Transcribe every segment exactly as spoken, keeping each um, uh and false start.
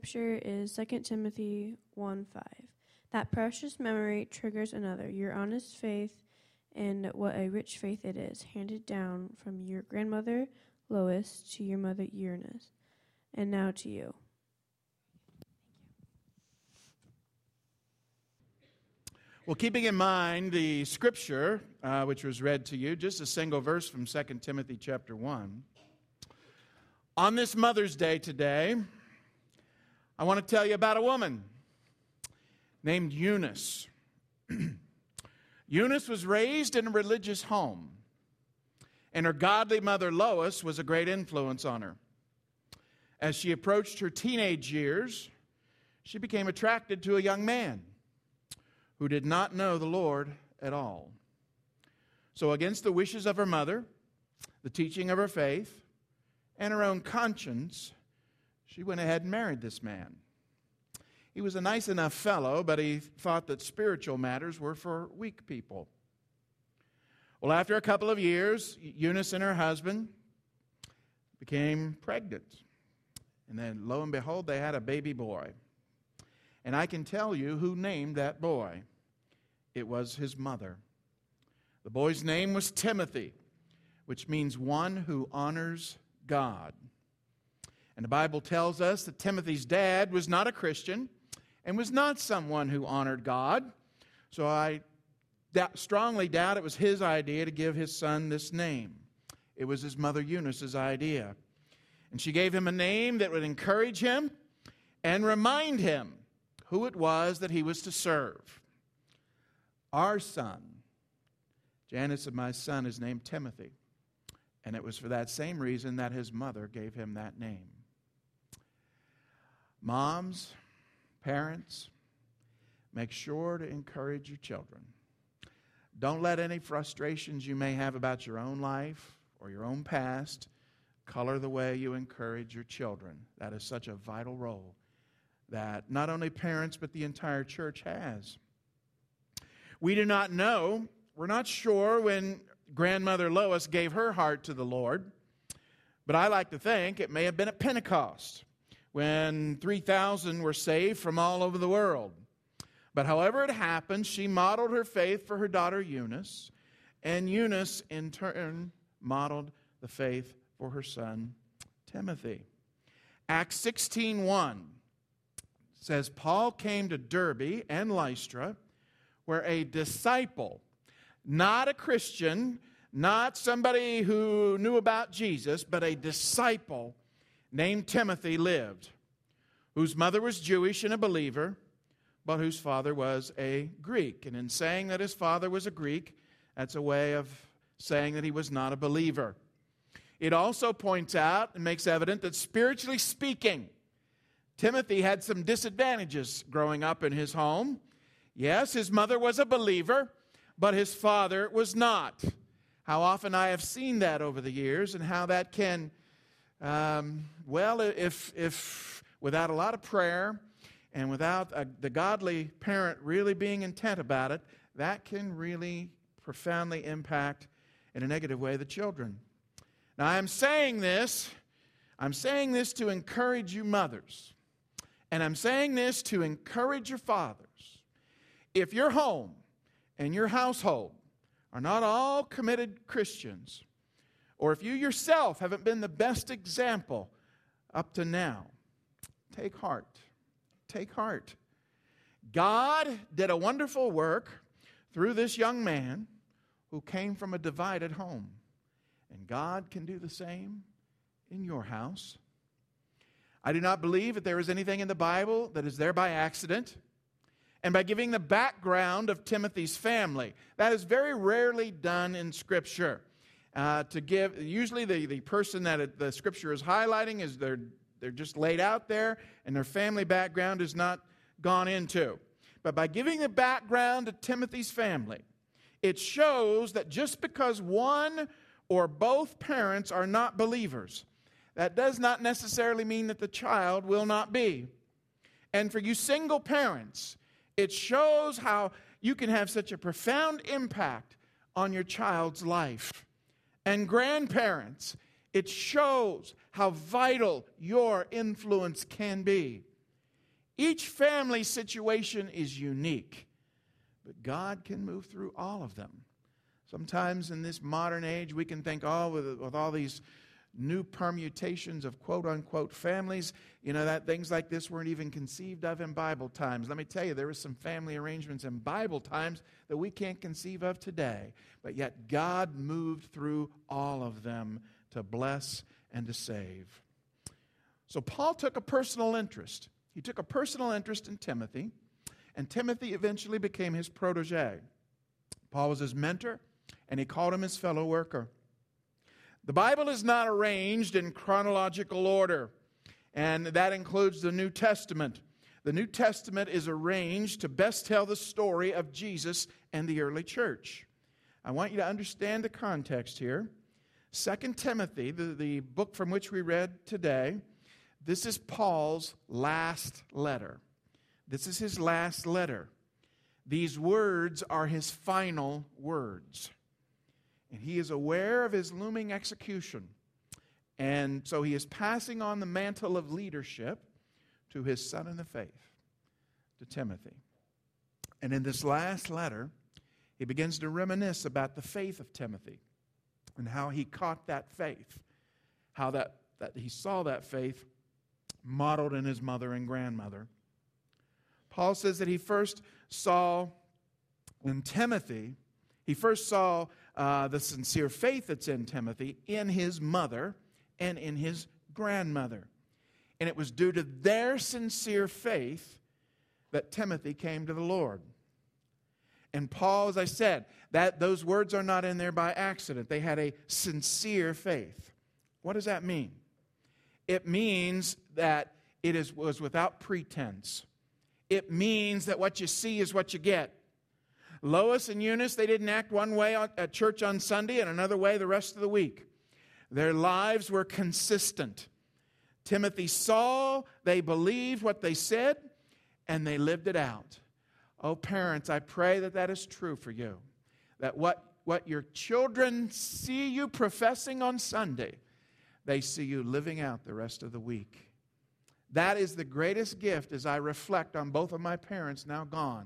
Scripture is Second Timothy one five. That precious memory triggers another, your honest faith, and what a rich faith it is, handed down from your grandmother Lois to your mother Eunice, and now to you. Well, keeping in mind the scripture, uh, which was read to you, just a single verse from Second Timothy chapter one. On this Mother's Day today, I want to tell you about a woman named Eunice. Eunice was raised in a religious home, and her godly mother Lois was a great influence on her. As she approached her teenage years, she became attracted to a young man who did not know the Lord at all. So against the wishes of her mother, the teaching of her faith, and her own conscience, she went ahead and married this man. He was a nice enough fellow, but he thought that spiritual matters were for weak people. Well, after a couple of years, Eunice and her husband became pregnant. And then, lo and behold, they had a baby boy. And I can tell you who named that boy. It was his mother. The boy's name was Timothy, which means one who honors God. And the Bible tells us that Timothy's dad was not a Christian and was not someone who honored God. So I doubt, strongly doubt it was his idea to give his son this name. It was his mother Eunice's idea. And she gave him a name that would encourage him and remind him who it was that he was to serve. Our son, Janice and my son, is named Timothy. And it was for that same reason that his mother gave him that name. Moms, parents, make sure to encourage your children. Don't let any frustrations you may have about your own life or your own past color the way you encourage your children. That is such a vital role that not only parents but the entire church has. We do not know, we're not sure when grandmother Lois gave her heart to the Lord, but I like to think it may have been at Pentecost when three thousand were saved from all over the world. But however it happened, she modeled her faith for her daughter Eunice, and Eunice in turn modeled the faith for her son Timothy. Acts sixteen one says, Paul came to Derbe and Lystra, where a disciple, not a Christian, not somebody who knew about Jesus, but a disciple named Timothy lived, whose mother was Jewish and a believer, but whose father was a Greek. And in saying that his father was a Greek, that's a way of saying that he was not a believer. It also points out and makes evident that spiritually speaking, Timothy had some disadvantages growing up in his home. Yes, his mother was a believer, but his father was not. How often I have seen that over the years, and how that can, um, well, if if without a lot of prayer and without a, the godly parent really being intent about it, that can really profoundly impact in a negative way the children. Now, I'm saying this, I'm saying this to encourage you mothers, and I'm saying this to encourage your fathers. If your home and your household are not all committed Christians, or if you yourself haven't been the best example up to now, take heart. Take heart. God did a wonderful work through this young man who came from a divided home. And God can do the same in your house. I do not believe that there is anything in the Bible that is there by accident. And by giving the background of Timothy's family, that is very rarely done in Scripture. Uh, to give, usually the, the person that it, the Scripture is highlighting is they're, they're just laid out there, and their family background is not gone into. But by giving the background to Timothy's family, it shows that just because one or both parents are not believers, that does not necessarily mean that the child will not be. And for you single parents, it shows how you can have such a profound impact on your child's life. And grandparents, it shows how vital your influence can be Each family situation is unique, but God can move through all of them. Sometimes in this modern age, we can think, oh, with, with all these new permutations of quote-unquote families, you know, that things like this weren't even conceived of in Bible times. Let me tell you, there were some family arrangements in Bible times that we can't conceive of today. But yet God moved through all of them to bless and to save. So Paul took a personal interest. He took a personal interest in Timothy, and Timothy eventually became his protege. Paul was his mentor, and he called him his fellow worker. The Bible is not arranged in chronological order, and that includes the New Testament. The New Testament is arranged to best tell the story of Jesus and the early church. I want you to understand the context here. Second Timothy, the, the book from which we read today, this is Paul's last letter. This is his last letter. These words are his final words. And he is aware of his looming execution. And so he is passing on the mantle of leadership to his son in the faith, to Timothy. And in this last letter, he begins to reminisce about the faith of Timothy and how he caught that faith, how that, that he saw that faith modeled in his mother and grandmother. Paul says that he first saw in Timothy, he first saw uh, the sincere faith that's in Timothy in his mother and in his grandmother. And it was due to their sincere faith that Timothy came to the Lord. And Paul, as I said, that those words are not in there by accident. They had a sincere faith. What does that mean? It means that it is, was without pretense. It means that what you see is what you get. Lois and Eunice, they didn't act one way at church on Sunday and another way the rest of the week. Their lives were consistent. Timothy saw, they believed what they said, and they lived it out. Oh, parents, I pray that that is true for you. That what, what your children see you professing on Sunday, they see you living out the rest of the week. That is the greatest gift as I reflect on both of my parents now gone.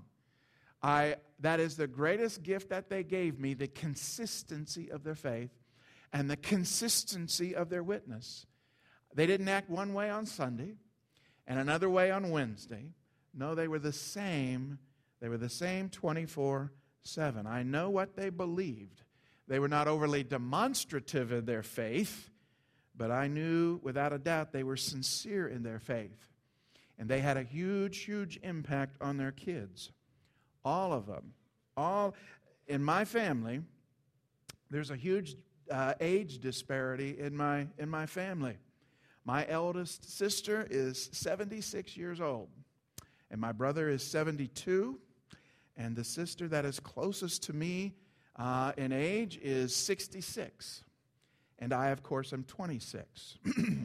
I, that is the greatest gift that they gave me, the consistency of their faith and the consistency of their witness. They didn't act one way on Sunday and another way on Wednesday. No, they were the same. They were the same twenty-four seven. I know what they believed. They were not overly demonstrative in their faith, but I knew without a doubt they were sincere in their faith. And they had a huge, huge impact on their kids. All of them. All in my family, there's a huge uh, age disparity in my in my family. My eldest sister is seventy-six years old, and my brother is seventy-two, and the sister that is closest to me uh, in age is sixty-six, and I, of course, am twenty-six.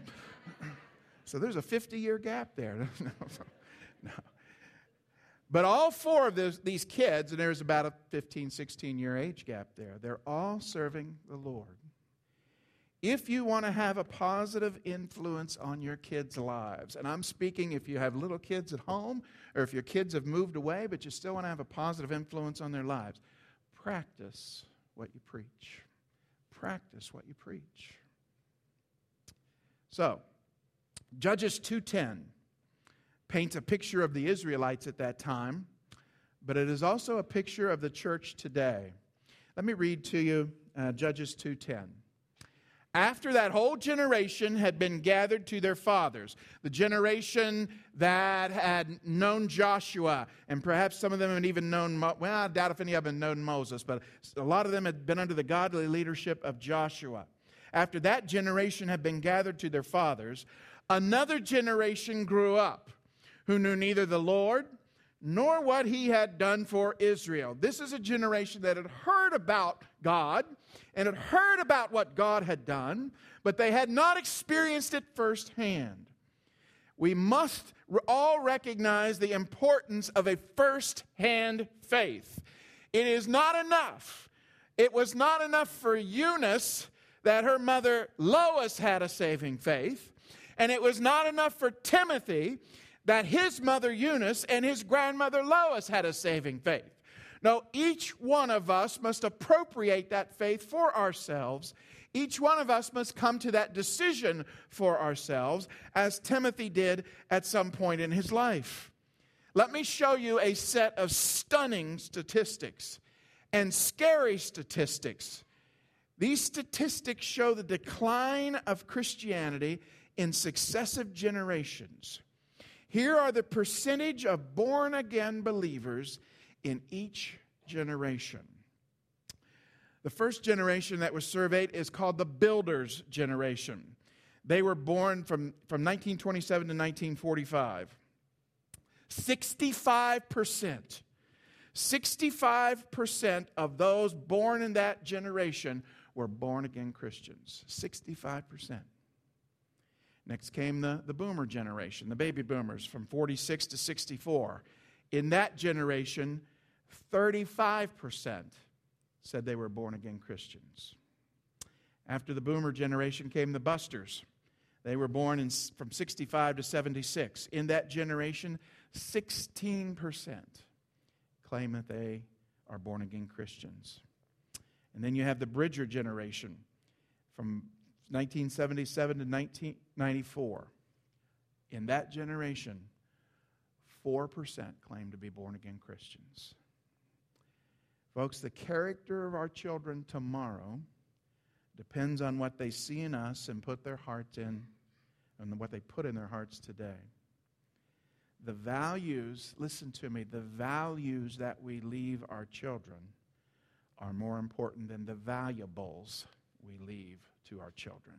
So there's a fifty-year gap there. No. But all four of those, these kids, and there's about a fifteen, sixteen-year age gap there, they're all serving the Lord. If you want to have a positive influence on your kids' lives, and I'm speaking if you have little kids at home or if your kids have moved away, but you still want to have a positive influence on their lives, practice what you preach. Practice what you preach. So, Judges two ten paints a picture of the Israelites at that time, but it is also a picture of the church today. Let me read to you uh, Judges two ten. After that whole generation had been gathered to their fathers, the generation that had known Joshua, and perhaps some of them had even known, well, I doubt if any of them had known Moses, but a lot of them had been under the godly leadership of Joshua. After that generation had been gathered to their fathers, another generation grew up who knew neither the Lord nor what he had done for Israel. This is a generation that had heard about God and had heard about what God had done, but they had not experienced it firsthand. We must all recognize the importance of a first-hand faith. It is not enough. It was not enough for Eunice that her mother Lois had a saving faith, and it was not enough for Timothy that his mother Eunice and his grandmother Lois had a saving faith. No, each one of us must appropriate that faith for ourselves. Each one of us must come to that decision for ourselves, as Timothy did at some point in his life. Let me show you a set of stunning statistics and scary statistics. These statistics show the decline of Christianity in successive generations. Here are the percentage of born-again believers in each generation. The first generation that was surveyed is called the Builders' generation. They were born from, from nineteen twenty-seven to nineteen forty-five. sixty-five percent. sixty-five percent of those born in that generation were born-again Christians. sixty-five percent. Next came the, the boomer generation, the baby boomers from forty-six to sixty-four. In that generation, thirty-five percent said they were born-again Christians. After the boomer generation came the busters. They were born in, from sixty-five to seventy-six. In that generation, sixteen percent claim that they are born-again Christians. And then you have the Bridger generation from nineteen seventy-seven to nineteen ninety-four. In that generation, four percent claim to be born-again Christians. Folks, the character of our children tomorrow depends on what they see in us and put their hearts in, and what they put in their hearts today. The values, listen to me, the values that we leave our children are more important than the valuables we leave to our children.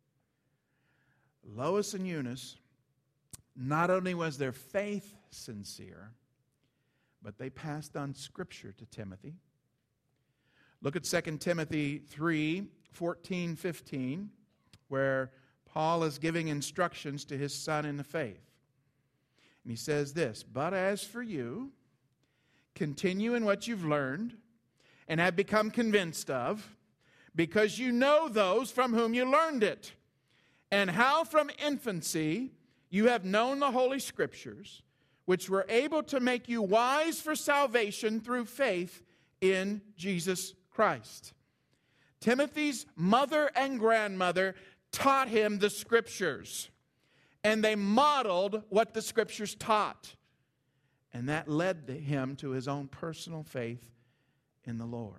Lois and Eunice, not only was their faith sincere, but they passed on Scripture to Timothy. Look at Second Timothy three, fourteen, fifteen, where Paul is giving instructions to his son in the faith. And he says this, "But as for you, continue in what you've learned and have become convinced of, because you know those from whom you learned it, and how from infancy you have known the Holy Scriptures, which were able to make you wise for salvation through faith in Jesus Christ." Timothy's mother and grandmother taught him the Scriptures, and they modeled what the Scriptures taught. And that led him to his own personal faith in the Lord.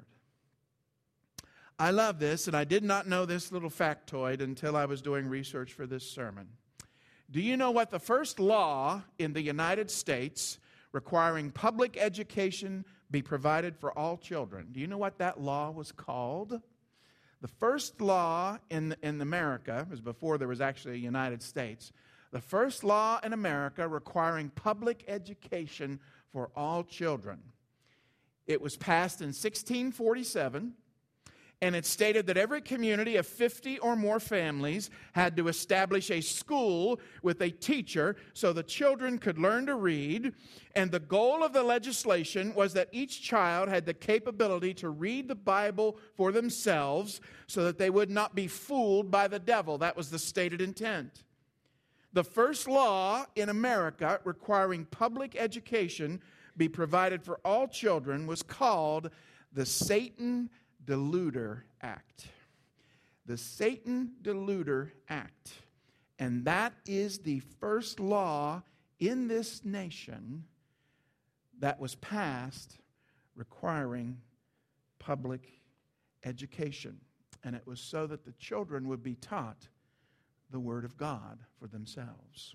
I love this, and I did not know this little factoid until I was doing research for this sermon. Do you know what the first law in the United States requiring public education be provided for all children? Do you know what that law was called? The first law in, in America, it was before there was actually a United States, the first law in America requiring public education for all children. It was passed in sixteen forty-seven. And it stated that every community of fifty or more families had to establish a school with a teacher so the children could learn to read. And the goal of the legislation was that each child had the capability to read the Bible for themselves so that they would not be fooled by the devil. That was the stated intent. The first law in America requiring public education be provided for all children was called the Satan Deluder Act. The Satan Deluder Act. And that is the first law in this nation that was passed requiring public education. And it was so that the children would be taught the Word of God for themselves.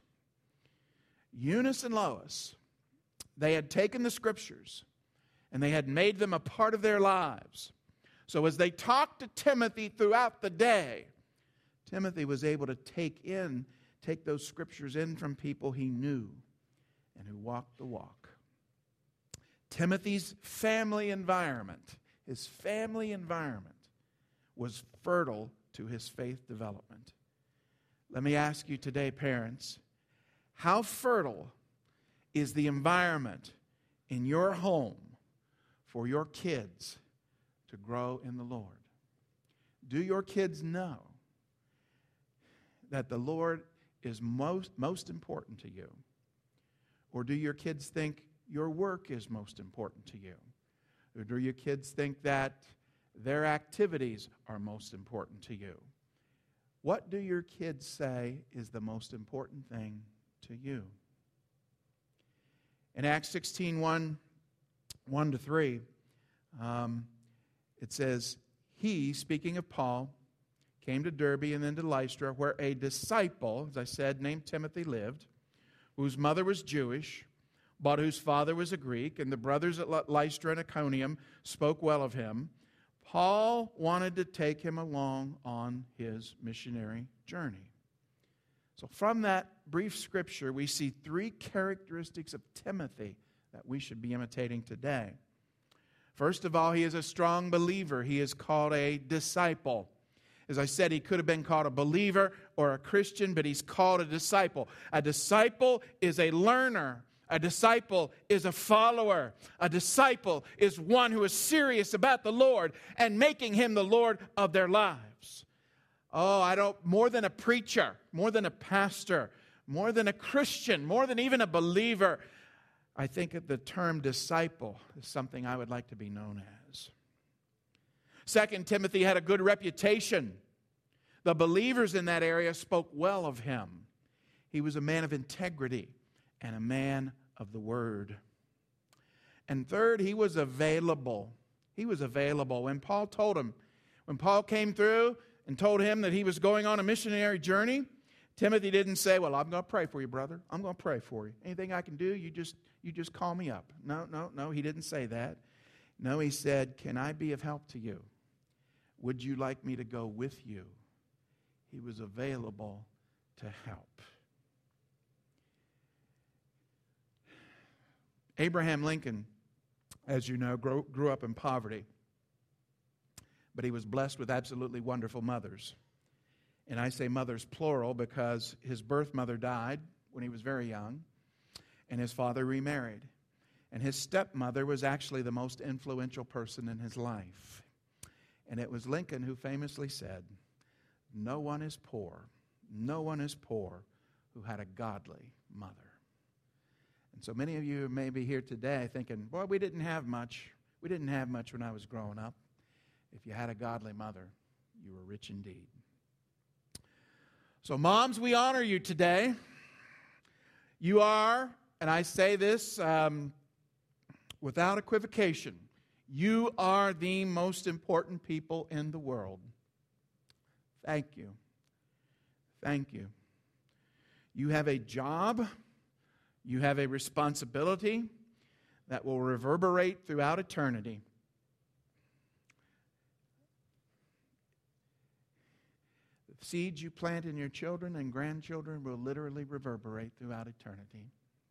Eunice and Lois, they had taken the Scriptures and they had made them a part of their lives. So as they talked to Timothy throughout the day, Timothy was able to take in, take those Scriptures in from people he knew and who walked the walk. Timothy's family environment, his family environment was fertile to his faith development. Let me ask you today, parents, how fertile is the environment in your home for your kids to grow in the Lord? Do your kids know that the Lord is most, most important to you? Or do your kids think your work is most important to you? Or do your kids think that their activities are most important to you? What do your kids say is the most important thing to you? In Acts sixteen, one, one to three, um, it says, he, speaking of Paul, came to Derbe and then to Lystra, where a disciple, as I said, named Timothy lived, whose mother was Jewish, but whose father was a Greek, and the brothers at Lystra and Iconium spoke well of him. Paul wanted to take him along on his missionary journey. So from that brief scripture, we see three characteristics of Timothy that we should be imitating today. First of all, he is a strong believer. He is called a disciple. As I said, he could have been called a believer or a Christian, but he's called a disciple. A disciple is a learner. A disciple is a follower. A disciple is one who is serious about the Lord and making Him the Lord of their lives. Oh, I don't, more than a preacher, more than a pastor, more than a Christian, more than even a believer, I think that the term disciple is something I would like to be known as. Second, Timothy had a good reputation. The believers in that area spoke well of him. He was a man of integrity and a man of the Word. And third, he was available. He was available. When Paul told him, when Paul came through and told him that he was going on a missionary journey, Timothy didn't say, well, I'm going to pray for you, brother. I'm going to pray for you. Anything I can do, you just you just call me up. No, no, no, he didn't say that. No, he said, can I be of help to you? Would you like me to go with you? He was available to help. Abraham Lincoln, as you know, grew, grew up in poverty, but he was blessed with absolutely wonderful mothers. And I say mothers plural because his birth mother died when he was very young, and his father remarried. And his stepmother was actually the most influential person in his life. And it was Lincoln who famously said, no one is poor, no one is poor who had a godly mother. And so many of you may be here today thinking, boy, we didn't have much. We didn't have much when I was growing up. If you had a godly mother, you were rich indeed. So moms, we honor you today. You are, and I say this um, without equivocation, you are the most important people in the world. Thank you. Thank you. You have a job. You have a responsibility that will reverberate throughout eternity. The seeds you plant in your children and grandchildren will literally reverberate throughout eternity.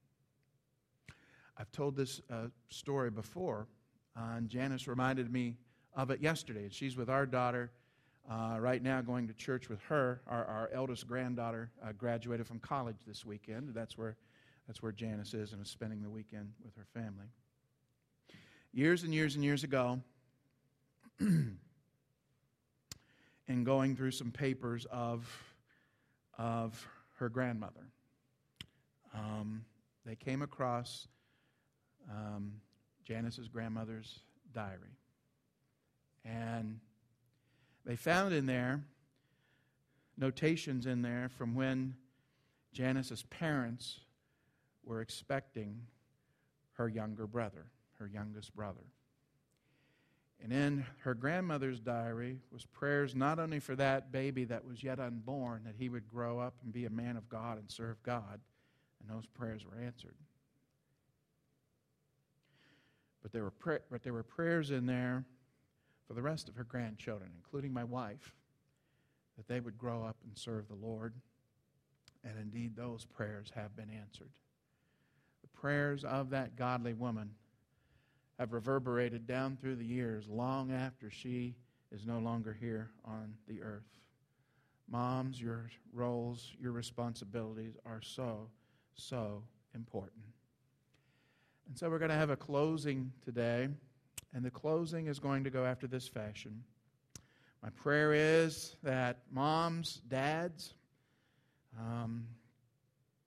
I've told this uh, story before, uh, and Janice reminded me of it yesterday. She's with our daughter uh, right now, going to church with her. Our, our eldest granddaughter uh, graduated from college this weekend. That's where That's where Janice is and is spending the weekend with her family. Years and years and years ago, in going through some papers of, of her grandmother, um, they came across um, Janice's grandmother's diary. And they found in there notations in there from when Janice's parents were expecting her younger brother, her youngest brother. And in her grandmother's diary was prayers not only for that baby that was yet unborn, that he would grow up and be a man of God and serve God, and those prayers were answered. But there were pra- but there were prayers in there for the rest of her grandchildren, including my wife, that they would grow up and serve the Lord. And indeed, those prayers have been answered. The prayers of that godly woman have reverberated down through the years, long after she is no longer here on the earth. Moms, your roles, your responsibilities are so, so important. And so we're going to have a closing today, and the closing is going to go after this fashion. My prayer is that moms, dads, um,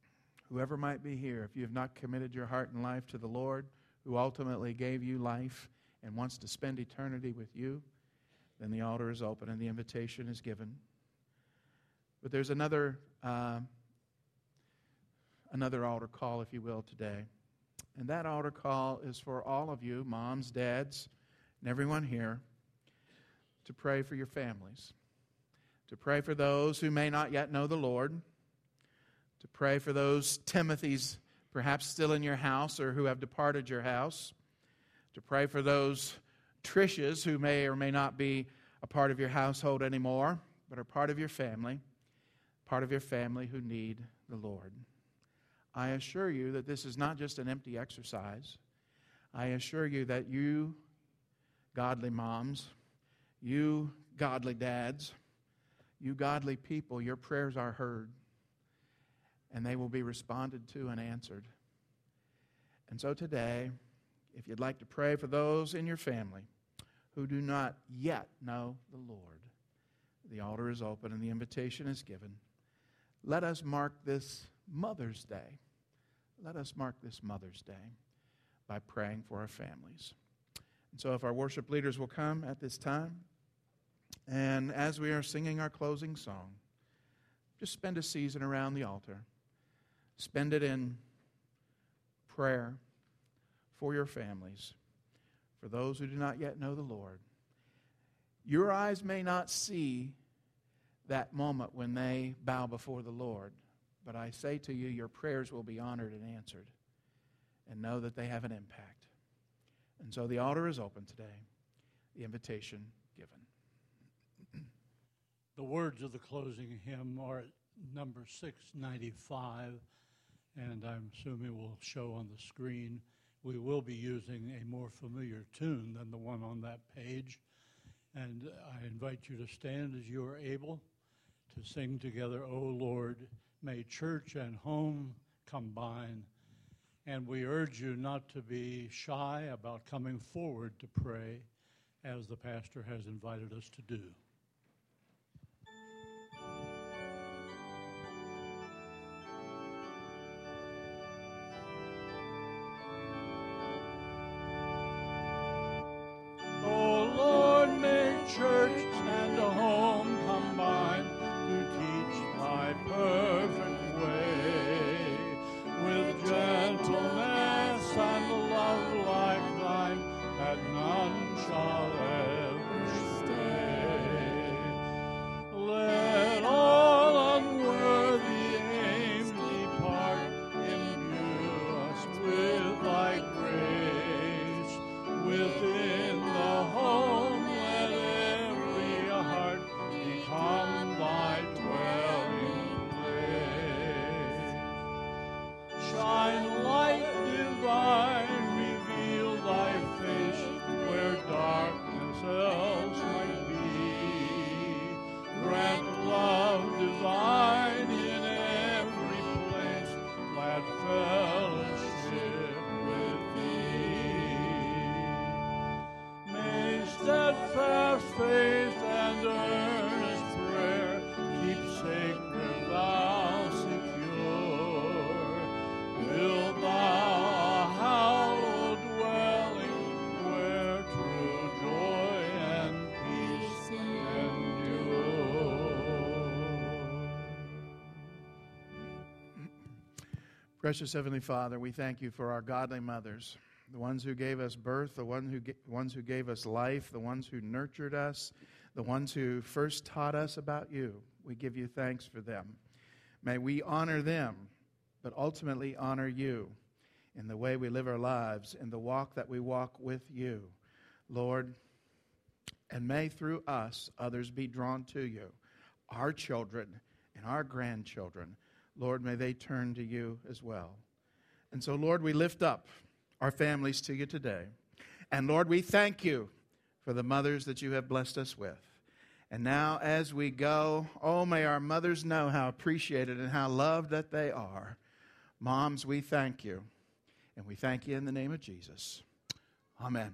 Whoever might be here, if you have not committed your heart and life to the Lord, who ultimately gave you life and wants to spend eternity with you, then the altar is open and the invitation is given. But there's another uh, another altar call, if you will, today. And that altar call is for all of you, moms, dads, and everyone here, to pray for your families, to pray for those who may not yet know the Lord, to pray for those Timothys perhaps still in your house or who have departed your house, to pray for those Trishas who may or may not be a part of your household anymore, but are part of your family, part of your family who need the Lord. I assure you that this is not just an empty exercise. I assure you that you, godly moms, you godly dads, you godly people, your prayers are heard, and they will be responded to and answered. And so today, if you'd like to pray for those in your family who do not yet know the Lord, the altar is open and the invitation is given. Let us mark this Mother's Day. Let us mark this Mother's Day by praying for our families. And so if our worship leaders will come at this time, and as we are singing our closing song, just spend a season around the altar. Spend it in prayer for your families, for those who do not yet know the Lord. Your eyes may not see that moment when they bow before the Lord, but I say to you, your prayers will be honored and answered, and know that they have an impact. And so the altar is open today, the invitation given. The words of the closing hymn are at number six ninety-five, and I'm assuming will show on the screen. We will be using a more familiar tune than the one on that page, and I invite you to stand as you are able to sing together, O Lord, may church and home combine. And we urge you not to be shy about coming forward to pray, as the pastor has invited us to do. O Lord, may church and home combine to teach thy perfect way, with gentleness and love like thine, that none shall ever stay. Let all unworthy aims depart, imbue us with thy grace. Within the home let every heart become thy dwelling place. Shine light divine, reveal thy face where darkness else might be. Grant love divine in every place, glad fellowship with thee. May steadfast faith and earnest prayer keep sacred vow secure. Build thou a hallowed dwelling where true joy and peace endure. Precious Heavenly Father, we thank you for our godly mothers, the ones who gave us birth, the one who ga- ones who gave us life, the ones who nurtured us, the ones who first taught us about you. We give you thanks for them. May we honor them, but ultimately honor you in the way we live our lives, in the walk that we walk with you, Lord. And may through us others be drawn to you, our children and our grandchildren. Lord, may they turn to you as well. And so, Lord, we lift up our families to you today. And Lord, we thank you for the mothers that you have blessed us with. And now as we go, oh, may our mothers know how appreciated and how loved that they are. Moms, we thank you. And we thank you in the name of Jesus. Amen.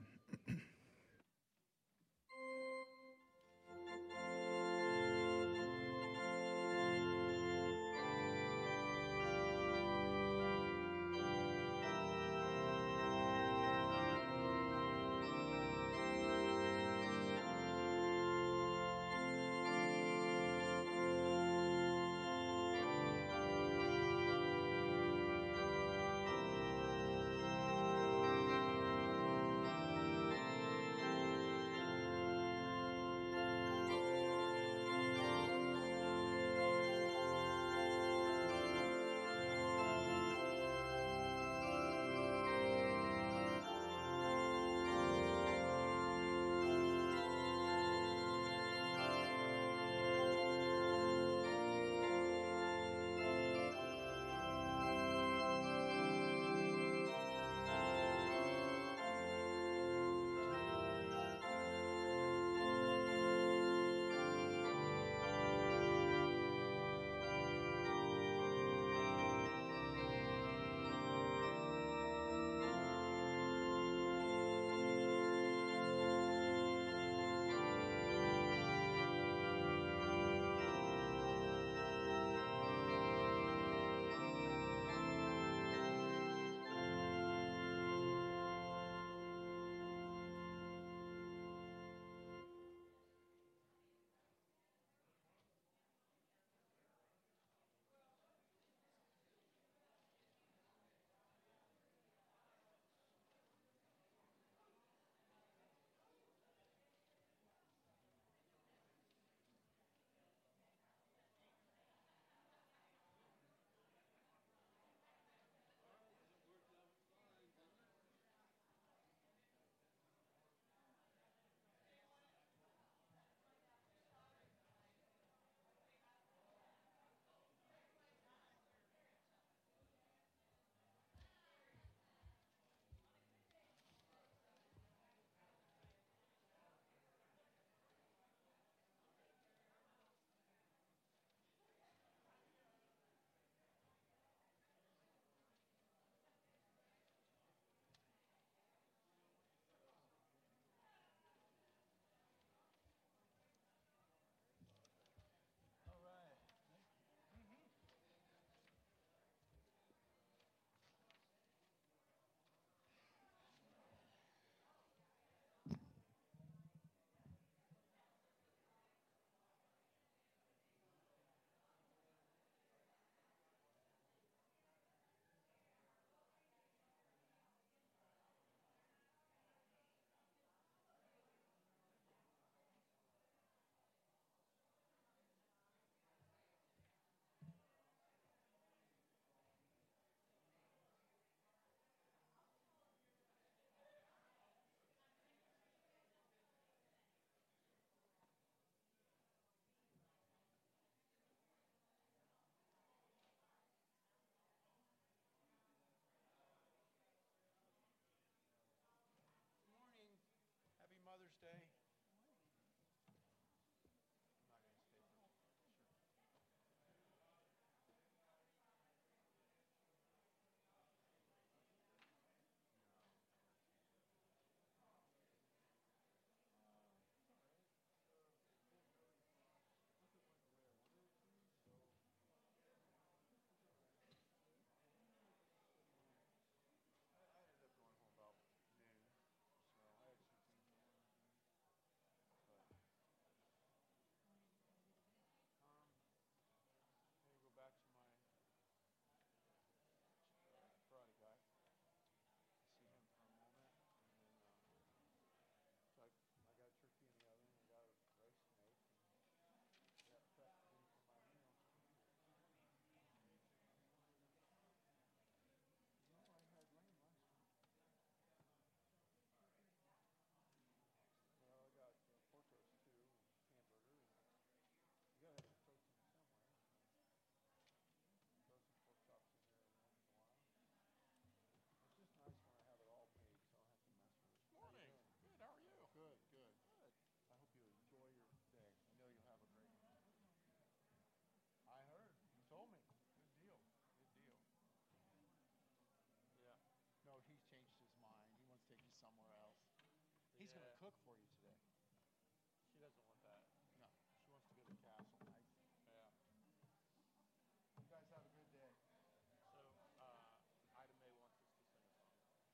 somewhere else. He's going to Yeah. cook for you today. She doesn't want that. No, she wants to go to the castle. Yeah. You guys have a good day. So, uh, Ida Mae wants us to sing a song.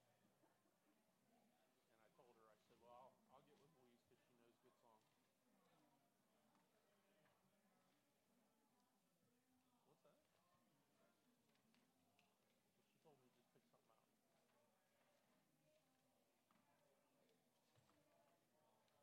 And I told her, I said, well, I'll, I'll get with Louise because she knows good songs. What's that? Well, she told me just pick something out.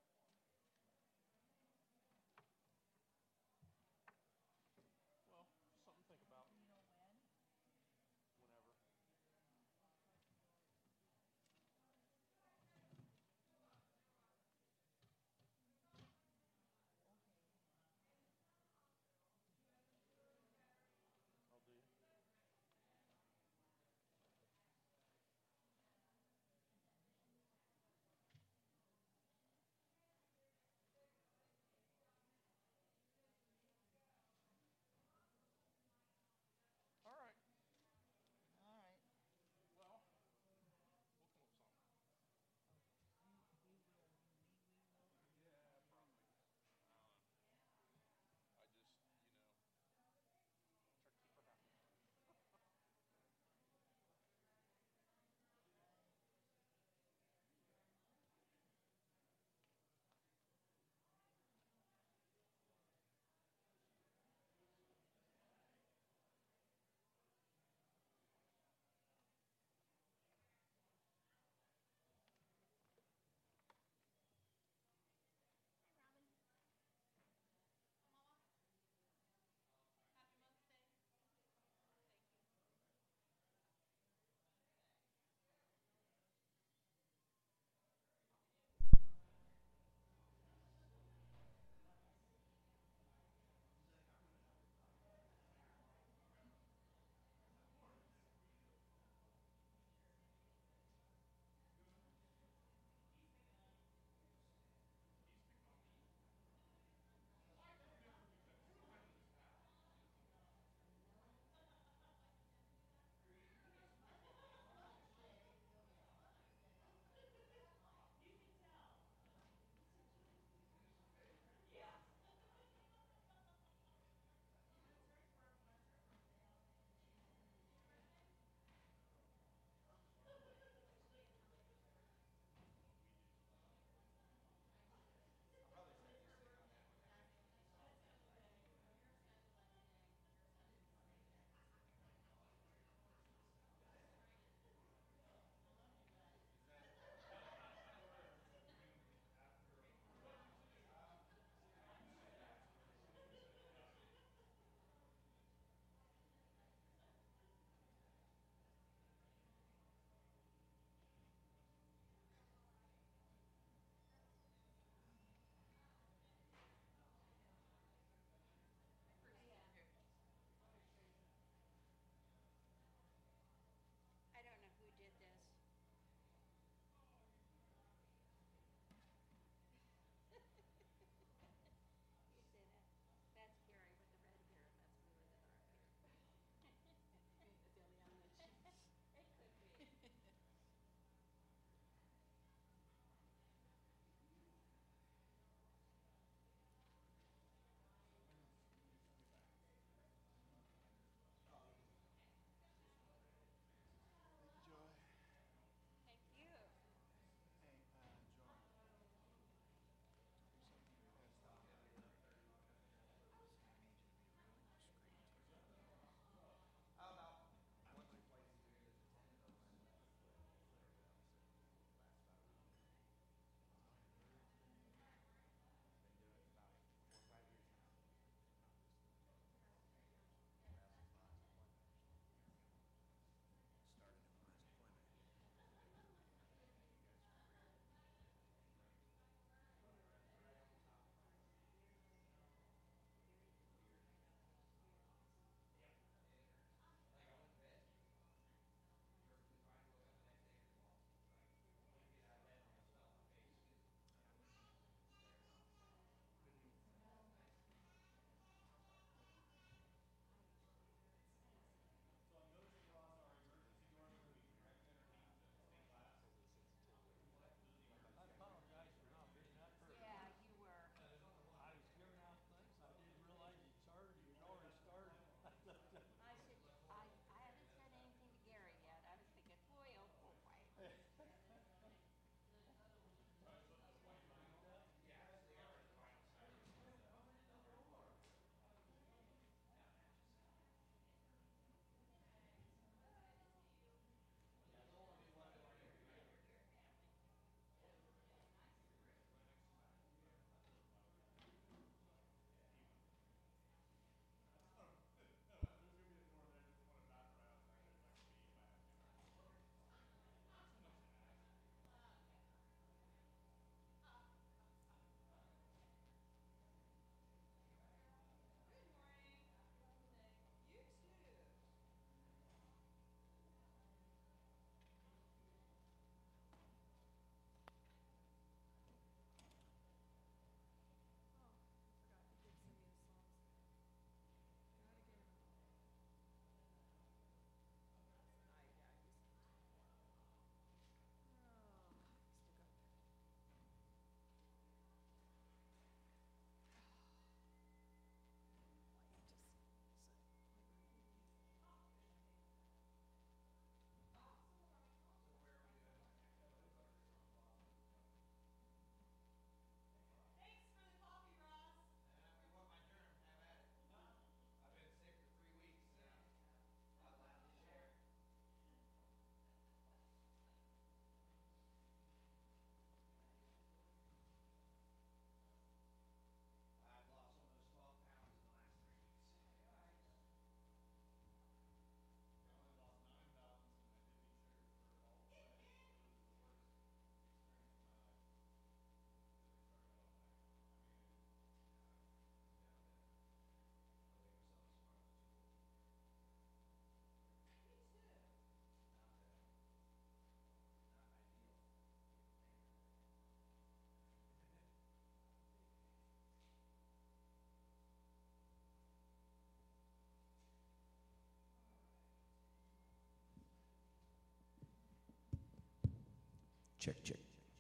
Check, check.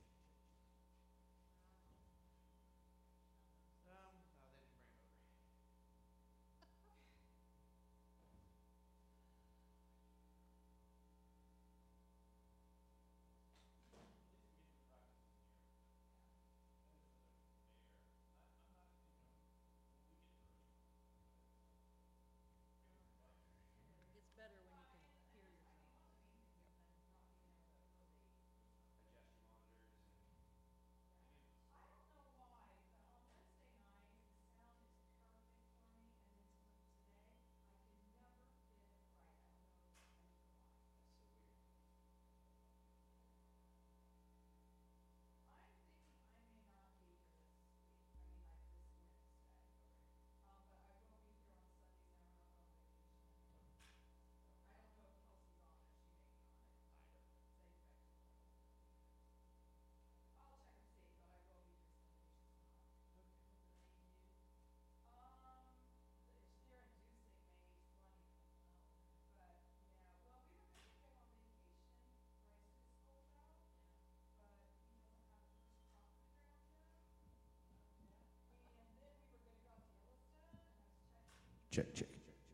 It's better when you can hear yourself. Check, check.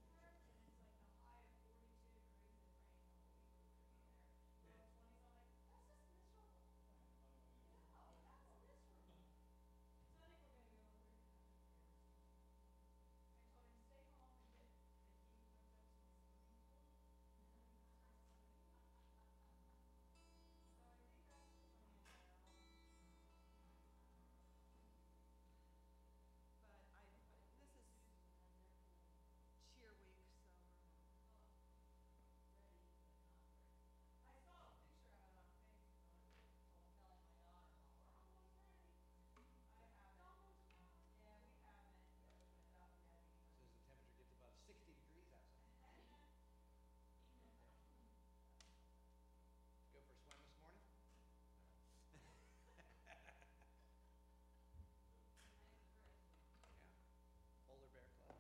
Cheer week, so So as the temperature gets above sixty degrees outside. Go for a swim this morning? Yeah. Polar Bear Club.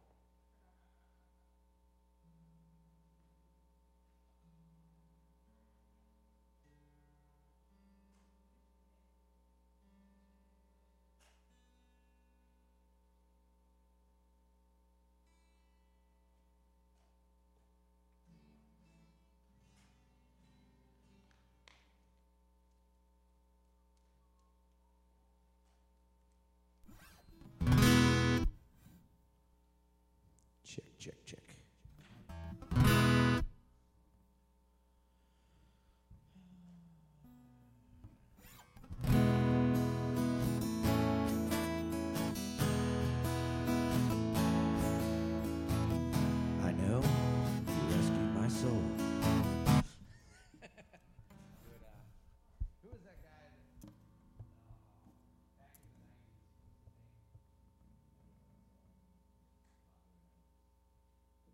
Check, check, check. I know you rescued my soul. Good, uh, who was that guy that, uh, back in the nineties?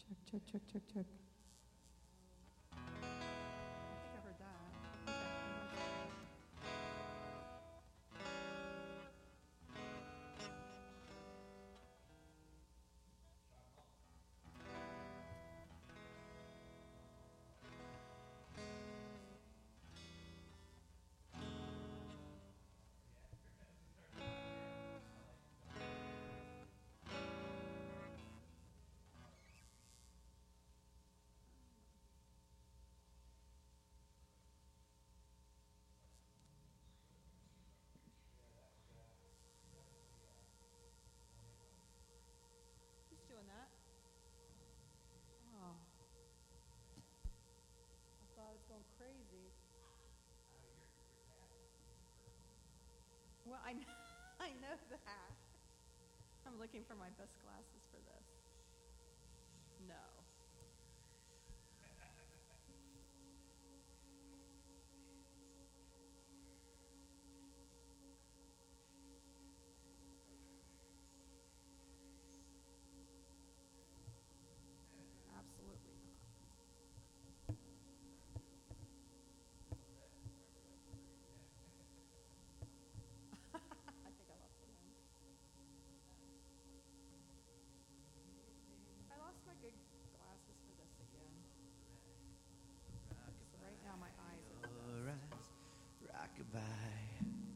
Check, check, check, check, check. I think I heard that. Okay, I heard that. Who's doing that? Oh. I thought it was going crazy. Well, I know, I know that. I'm looking for my best glasses for this. No. Absolutely not. I think I lost the lens. I lost my good glasses for this again. So right now my eyes are Your eyes, rockabye.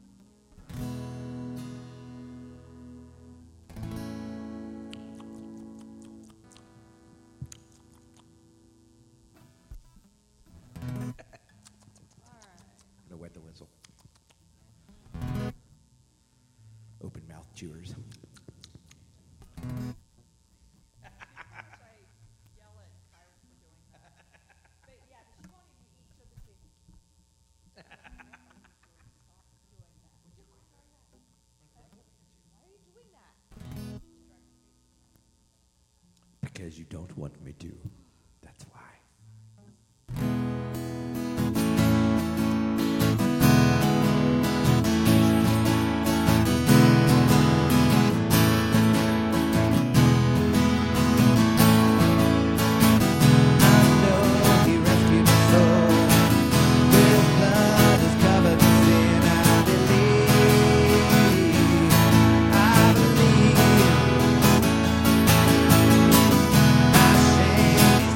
all right. I'm gonna wet the whistle. Open mouth chewers. Should I yell at Kyra for doing that? But yeah, but she won't even eat. She'll just be. Stop doing that. Would you quit doing that? Why are you doing that? Because you don't want me to. That's why. I believe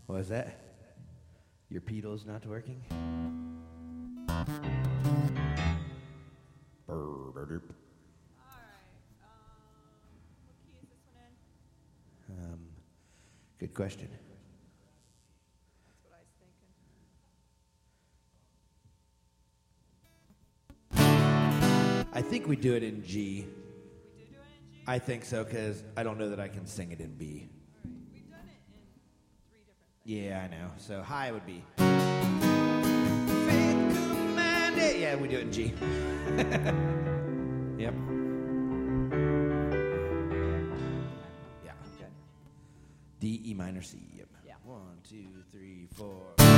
What was that? Your pedal's not working? Brr, brr, brr. All right. Um, what key is this one in? Um, good question. That's what I was thinking. I think we do it in G. We do do it in G? I think so, because I don't know that I can sing it in B. All right. We've done it in three different things. Yeah, I know. So high would be. Yeah, we do it in G. Yep. Yeah. Good. D, E minor, C. Yep. Yeah. One, two, three, four.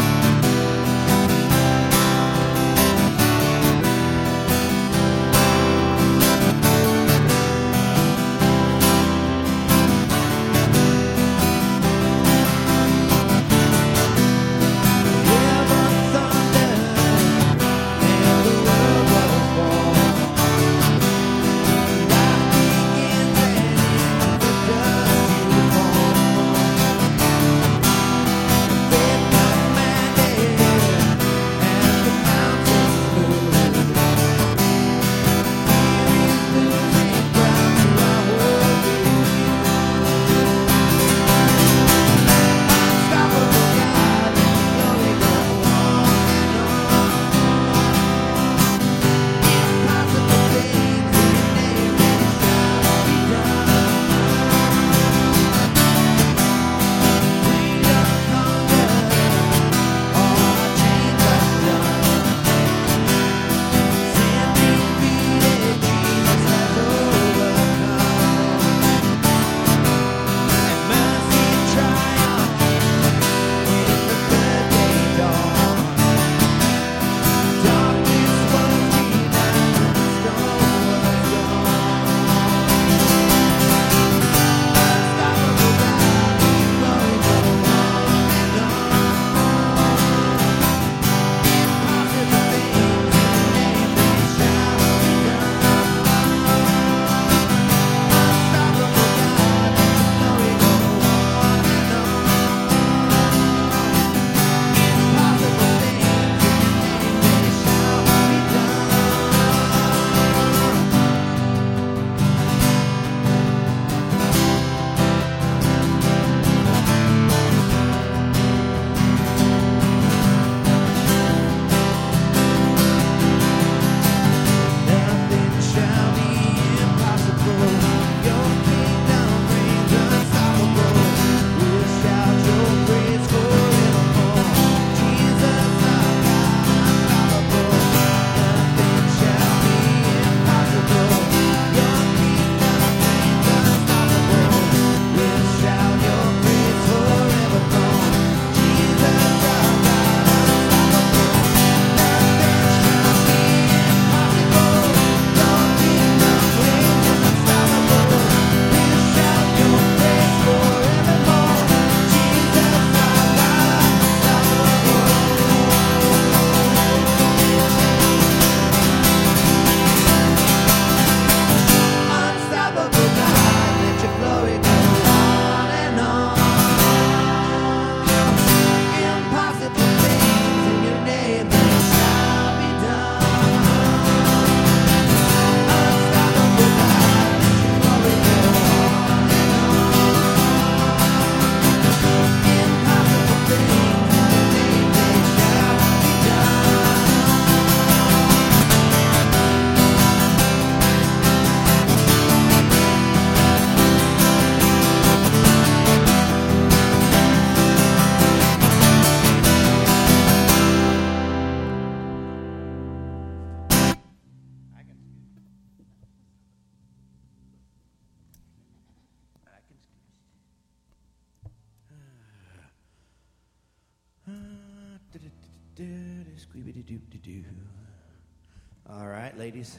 All right, ladies.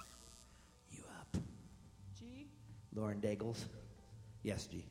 You up. G? Lauren Daigles. Yes, G.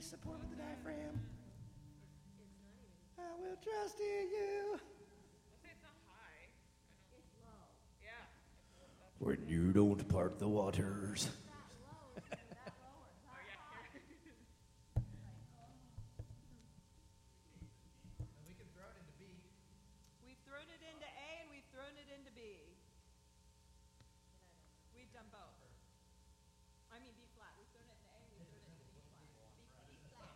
nice support with the diaphragm. I will trust in you. When you don't part the waters. We can throw it into B. We've thrown it into A and we've thrown it into B. We've done both. I mean B flat. We've thrown it into A and we've thrown it into B flat. B, B flat.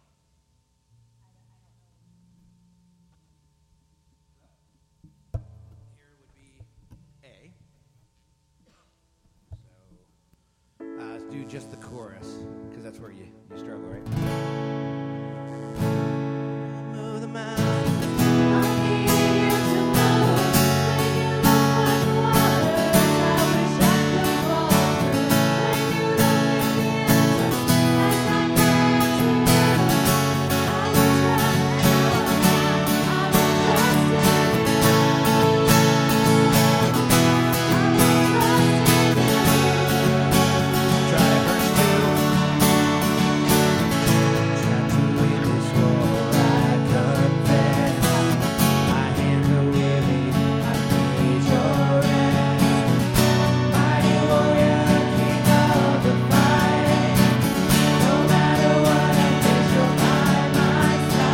Here would be A. So uh, let's do just the chorus, because that's where you, you struggle, right? Move the mountains. Try verse two. Try to win this war, I confess. My hands are weary, I need your rest. Mighty warrior, king of the fight. No matter what I face, you're by my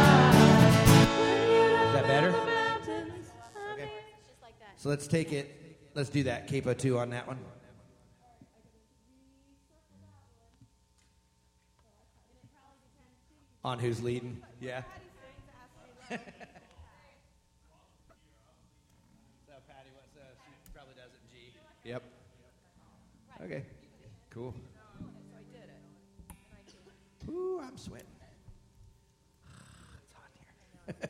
side. Is that better? Okay. So let's take it. Let's do that. Capo two on that one. On who's leading? Yeah. So Patty, what's uh, she probably does it in G. Yep. Okay. Cool. Ooh, I'm sweating. It's hot here.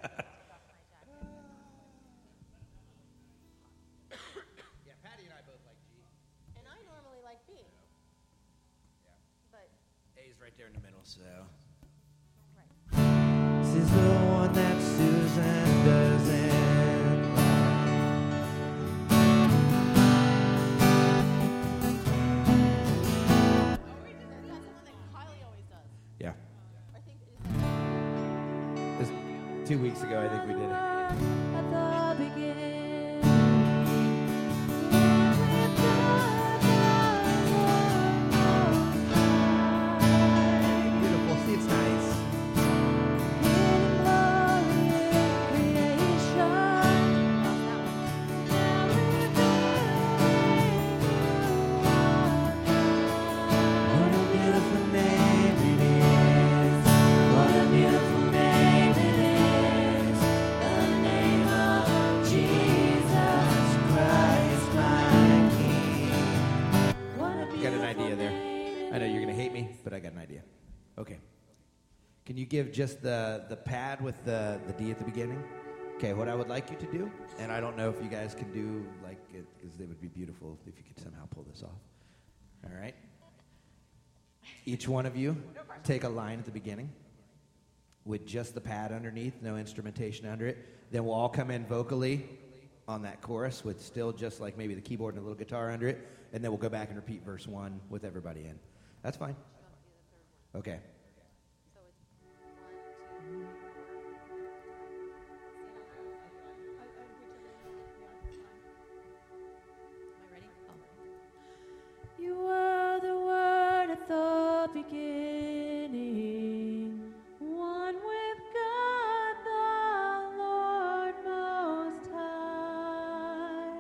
Yeah, Patty and I both like G. And I normally like B. Yeah. But A's right there in the middle, so. This is the one that Susan doesn't that's the one that Kylie always does. Yeah. I think This, two weeks ago, I think we did it. At the beginning. Beautiful. See, it's nice. What a beautiful name it is. What a beautiful name it is. The name of Jesus Christ, my King. You got an idea there. I know you're going to hate me, but I got an idea. Okay. Can you give just the, the pad with the, the D at the beginning? Okay, what I would like you to do, and I don't know if you guys can do, like, because it would be beautiful if you could somehow pull this off. All right? Each one of you take a line at the beginning with just the pad underneath, no instrumentation under it. Then we'll all come in vocally on that chorus with still just like maybe the keyboard and a little guitar under it, and then we'll go back and repeat verse one with everybody in. That's fine. Okay. so. It's one, two, three, four. Am I ready? Oh. You were the Word at the beginning, one with God the Lord Most High.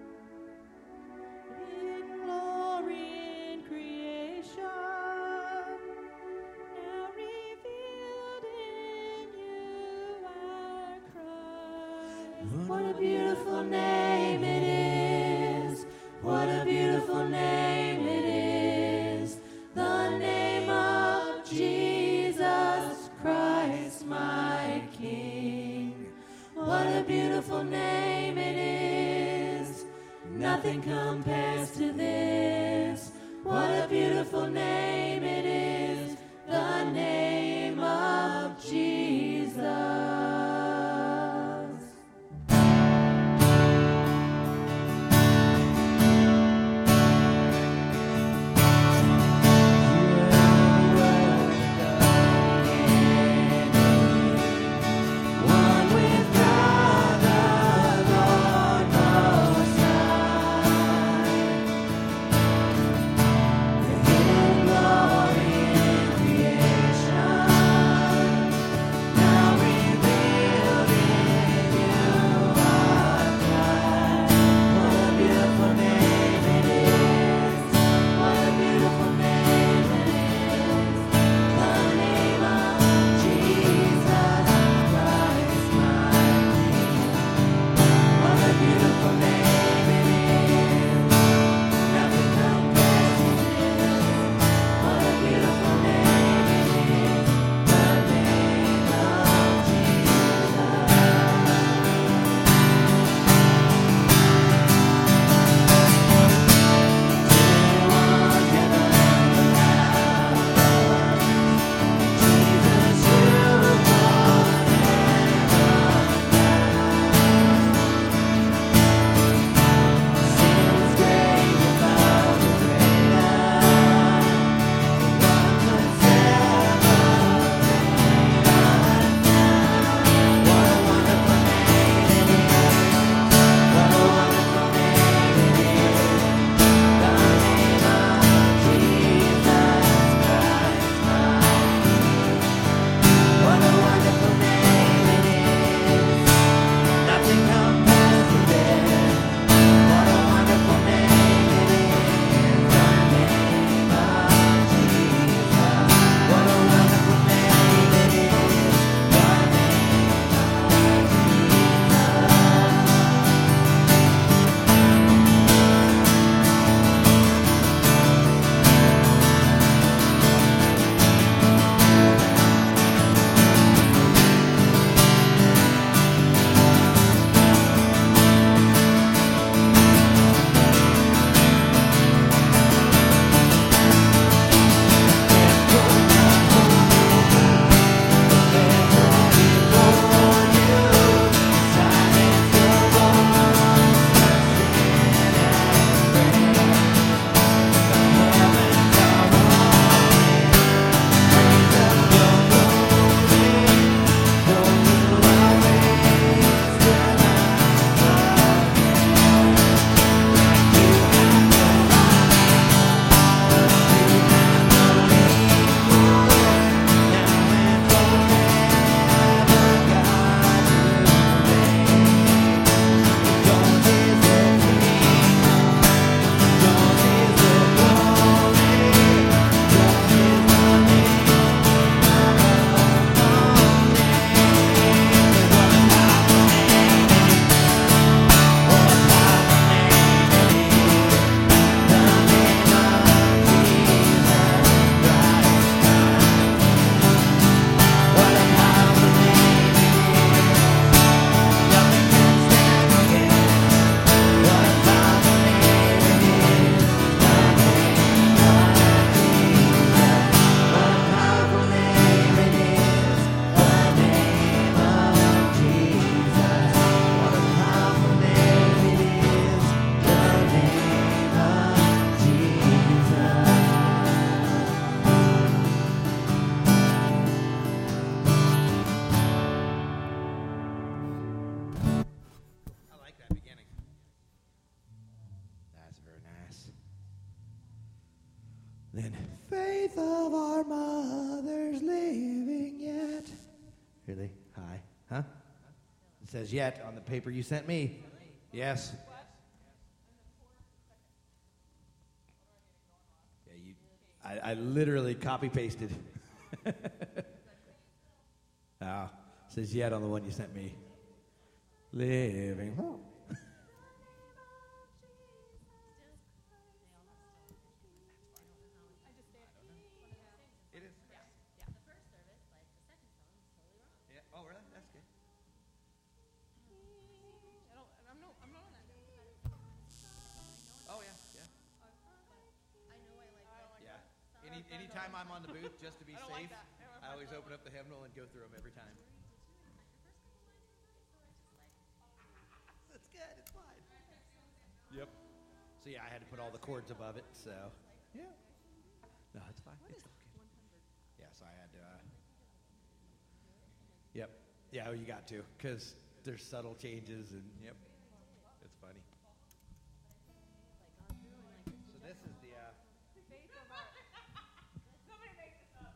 In glory in creation, now revealed in you are Christ. What a beautiful name it is. What a beautiful name it is. The name of Jesus Christ, my King. What a beautiful name it is. Nothing compares to this. What a beautiful name it is. The name of Jesus. faith of our mothers living yet. Really? Hi. Huh? It says yet on the paper you sent me. Yes. Yeah, you. I, I literally copy pasted. Ah, it says yet on the one you sent me. Living. It is. Yeah, yeah. The first service, like the second song, is totally wrong. Yeah. Oh, really? That's good. I don't, I'm no, I'm not on that. Oh, yeah, yeah. I know I like that. Yeah. Any anytime I'm on the booth, just to be I don't like safe, that. I don't I always like open up the hymnal and go through them every time. That's good. It's fine. Yep. So yeah, I had to put all the chords above it. So yeah. No, it's fine. It's okay. Yeah. So I had to. Uh, yep. Yeah. You got to, because there's subtle changes and yep. It's funny. So this is the. Uh, Somebody make this up.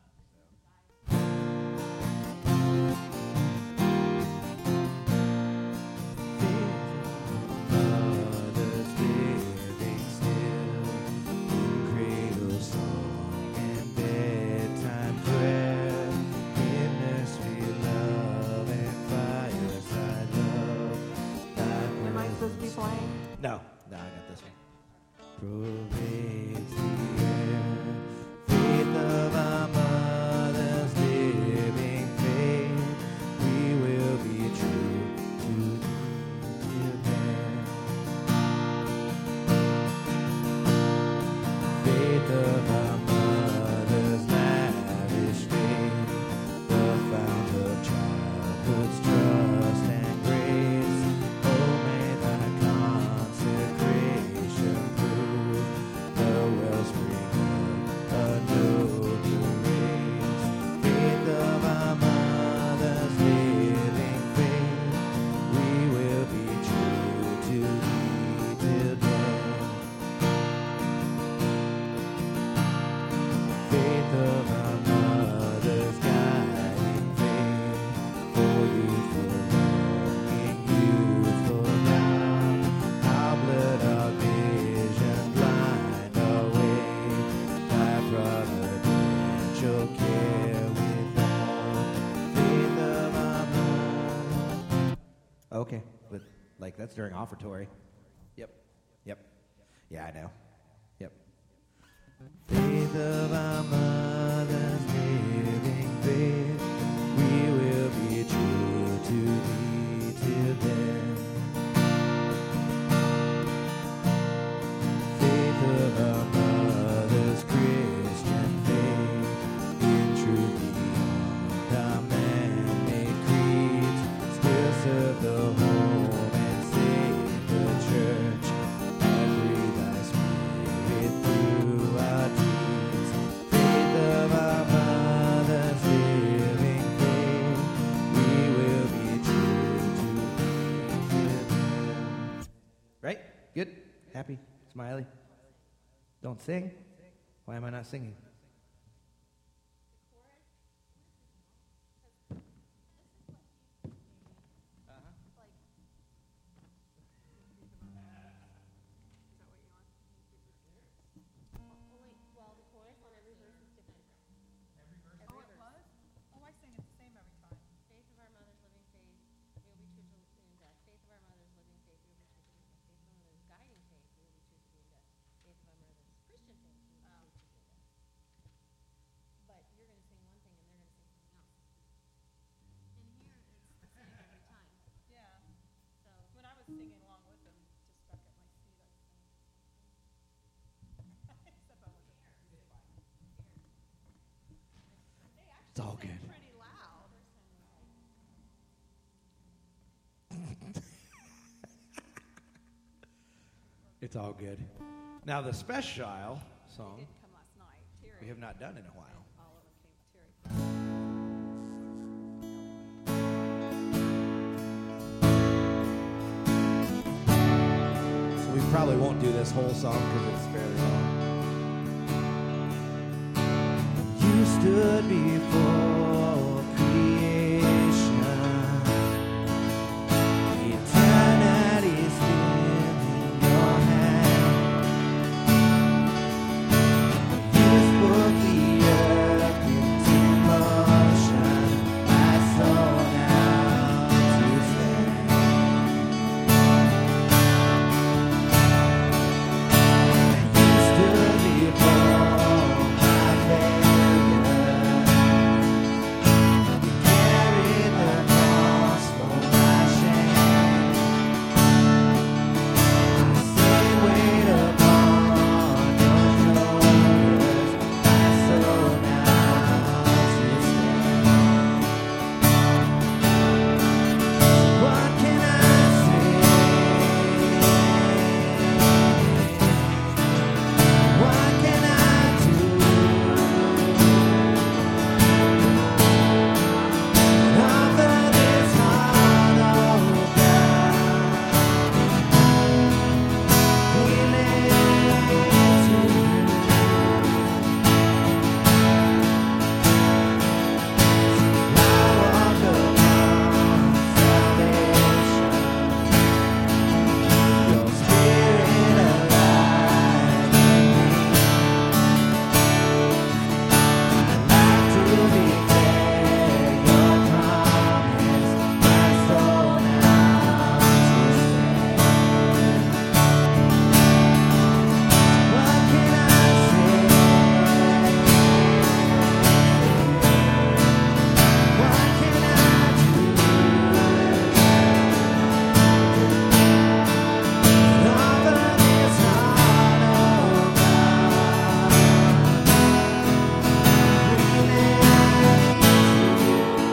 Mothers living still in cradle song and bedtime prayer, in nursery love and fireside love. Am I supposed to be playing? No, no, I got this one. Pervades the air, faith of our mothers living faith. We will be true to till death. Faith of our mothers lavish faith, the fount of childhood's trust and grace. Oh, may thy consecration prove the wellspring of a noble race. Faith of our mothers living faith, we will be true to thee till death. Faith of our mothers guiding faith, for youthful longing, youthful now. Our blood, our vision blind our way, thy providential care without. Faith of our mothers. Okay, but like that's during offertory. Yep, yep. Yeah, I know. Yep. Faith of our mothers living faith, we will be true to thee till death. Faith of our mothers Christian faith, in truth beyond our man-made creeds, still serve the home and save the church, and breathe thy spirit through our deeds. Faith of our mothers living faith, we will be true to thee till death. Right? Good? Happy? Smiley? Don't sing? Why am I not singing? Only, well, the chorus on every verse is different. Every verse? Oh, it was? Oh, I sing it the same every time. Faith of our mothers, living faith, we will be true to the end death. Faith of our mothers, living faith, we will be true to the end death. Faith of our mothers, guiding faith, we will be true to the end death. Faith of our mothers, Christian faith, we will be true to the end death. But you're going to sing one thing and they're going to sing something else. In here, it's the same every time. Yeah. So, When I was singing along with them, just back at my seat, I was singing. Except I wasn't. They actually It's all sing good. pretty loud. It's all good. Now the special song Didn't come last night. Terry. we have not done in a while. All of them came. Terry. So we probably won't do this whole song because it's fairly long. stood before creation. Eternity's still in your hand. You spoke the earth into motion. My soul now to stand. You stood before my failure. You carried the cross for my shame. I say, wait upon your shoulders. My soul now to stand. What can I say? What can I do? Offer this heart, oh God. We lay it to you. I walk upon salvation. Your spirit alive in me. I'd like to declare your promise. My soul now to stand. What can I say? What can I do? Offer this heart, oh God. We lay it to you.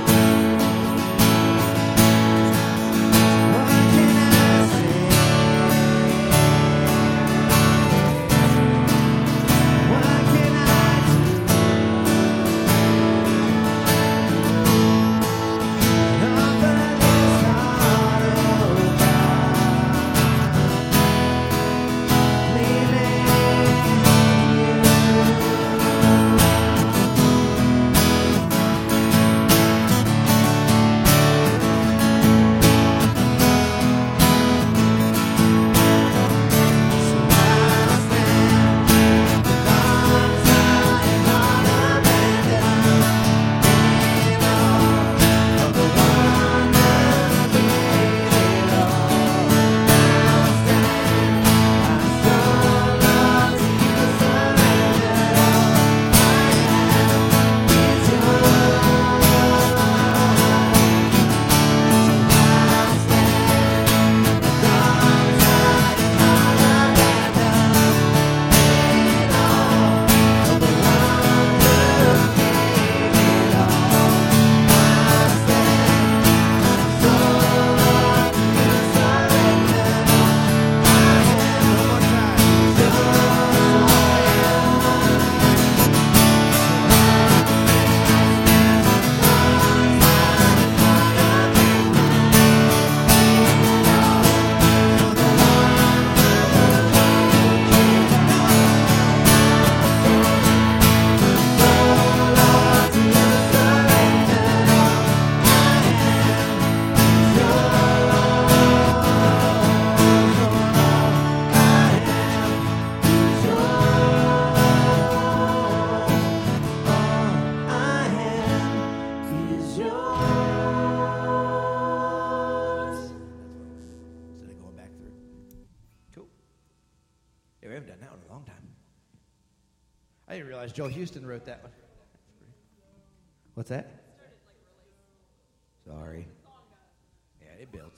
What can I say? What can I do? Offer this heart, oh God. We lay it Yeah, we haven't done that one in a long time. I didn't realize Joel Houston wrote that one. What's that? Sorry. Yeah, it builds.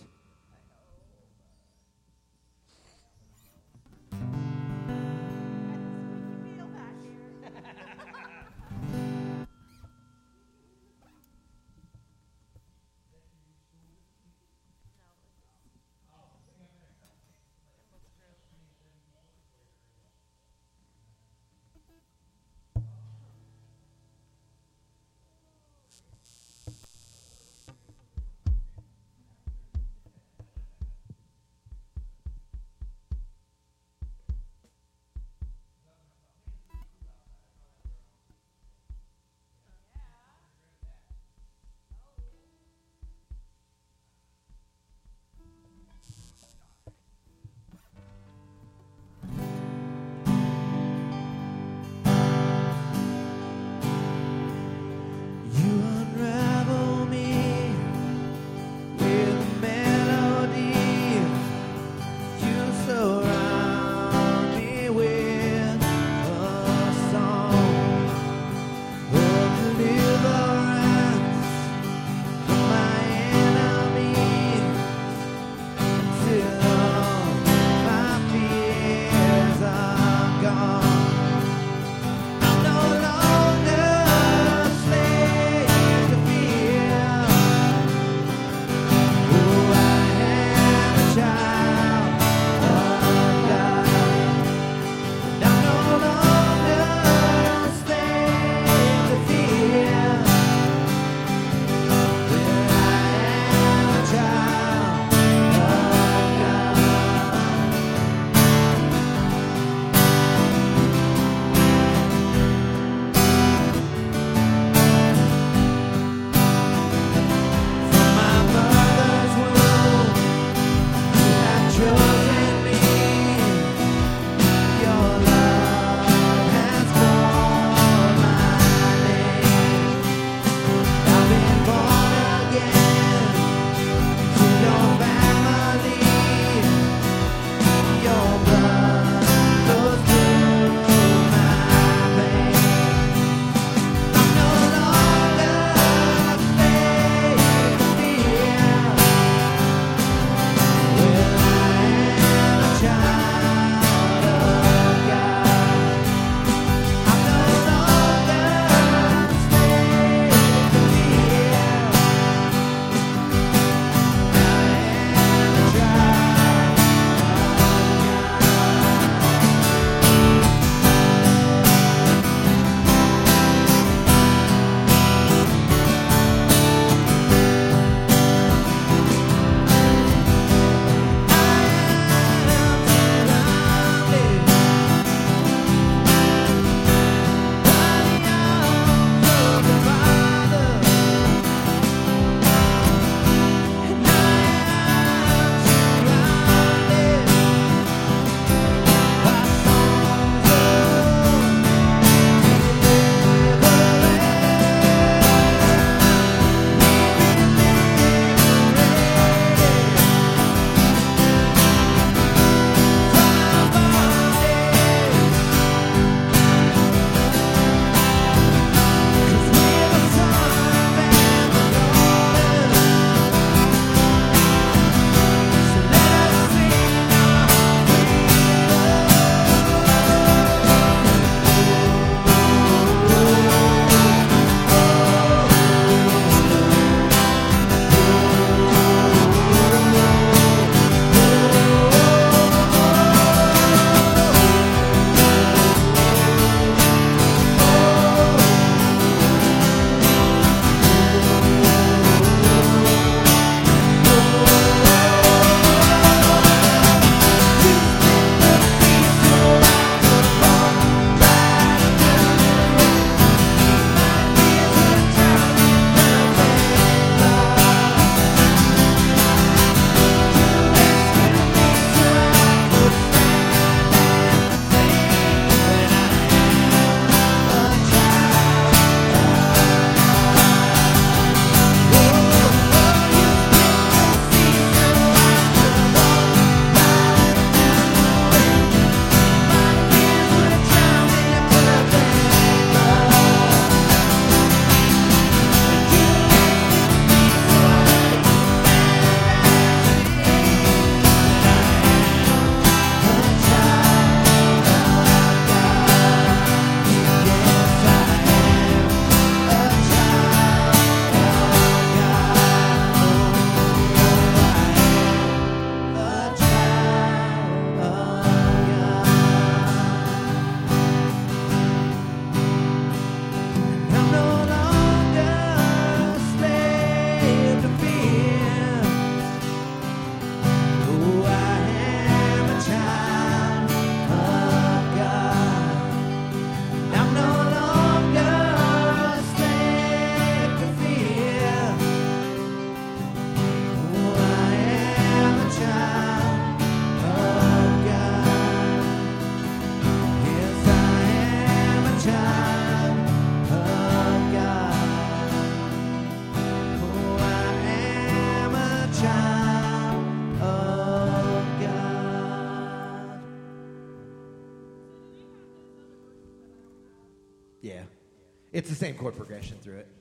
It's the same chord progression through it.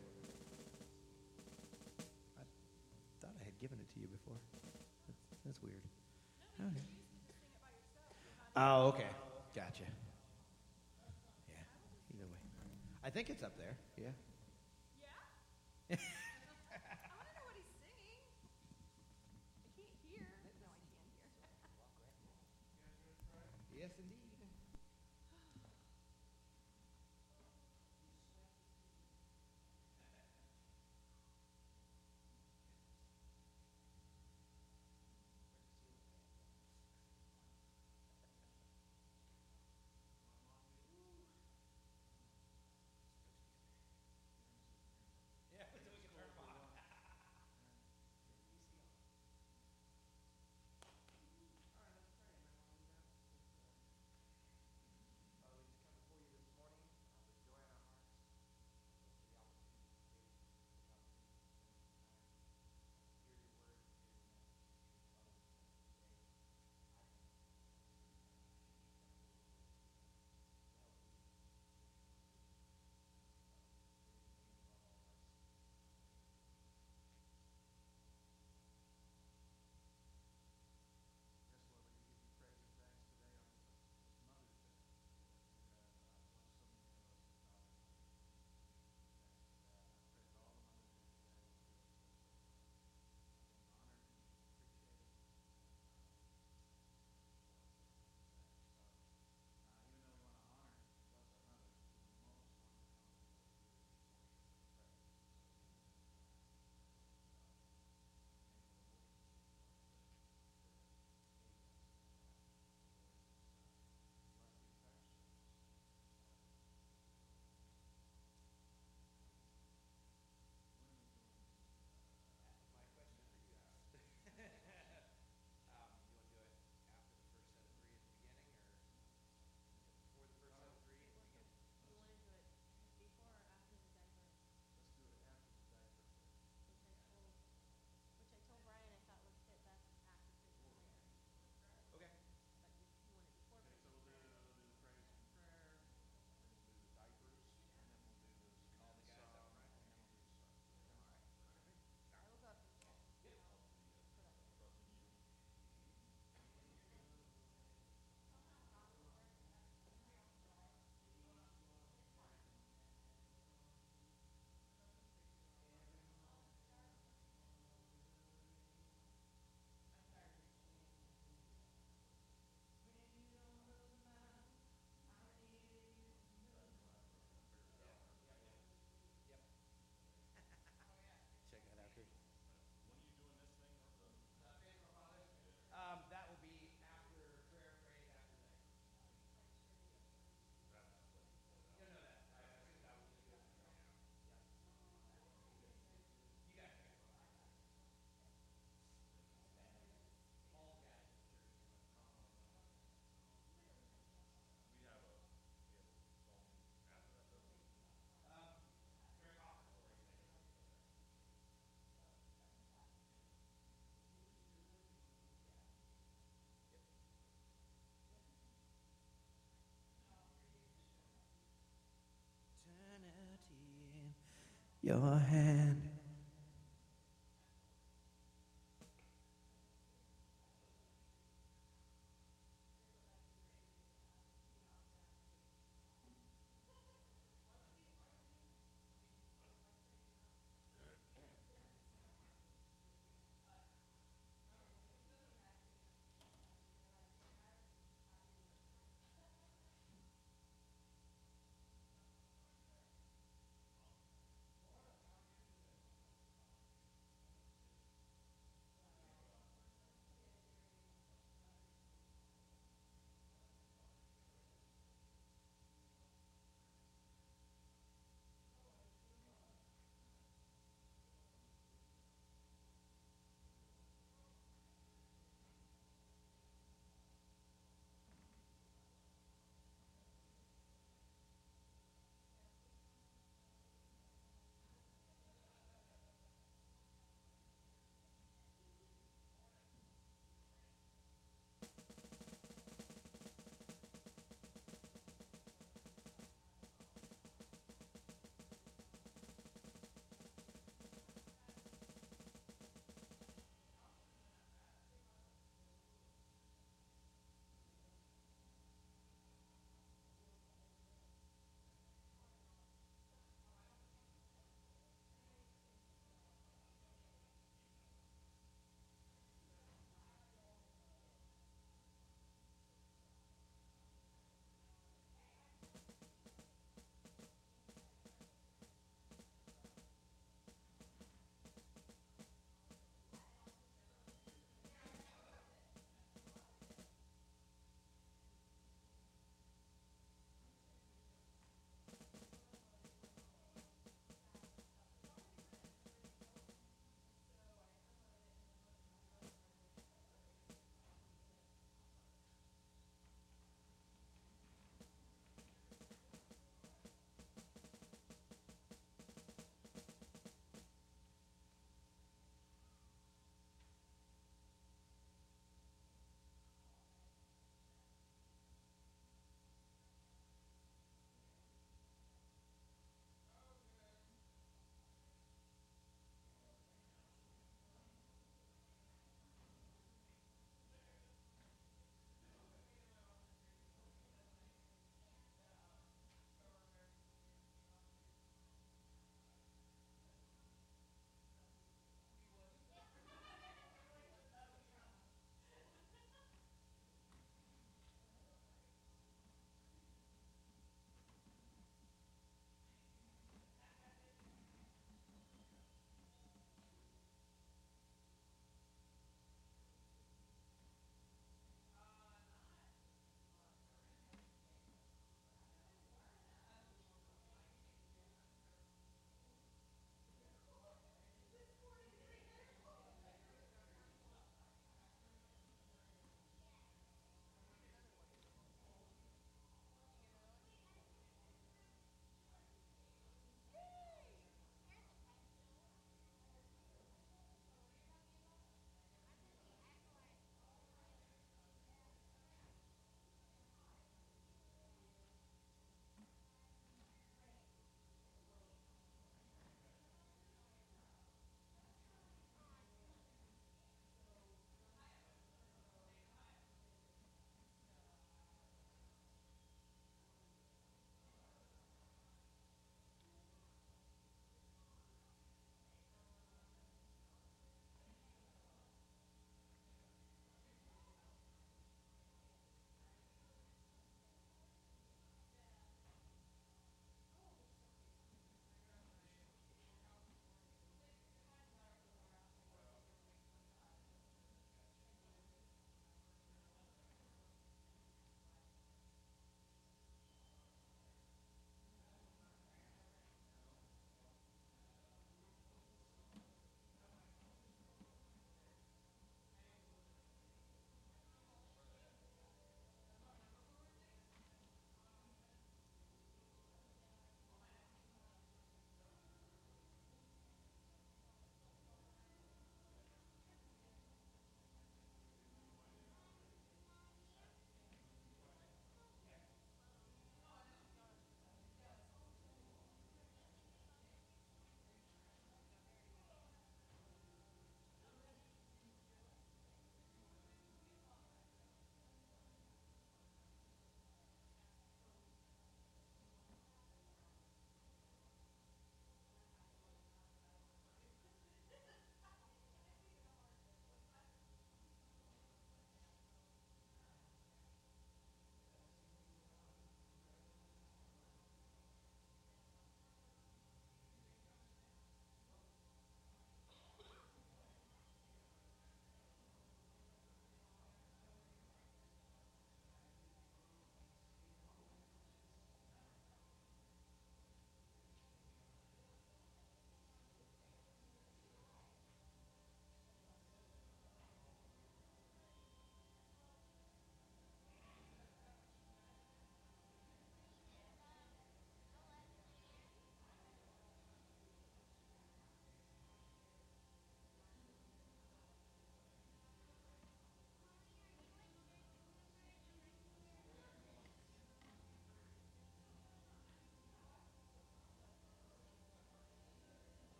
I thought I had given it to you before. That's, that's weird. Okay. Oh, okay. Gotcha. Yeah. Either way. I think it's up there. Yeah. Yeah? I want to know what he's singing. I can't hear. No, I can hear. Yes, indeed. Check that out, Chris. Um, that will be after prayer prayed after that. You know that. I assume that was just good. You guys can go. Paul's got it. Um, very often for you. Eternity in your hand.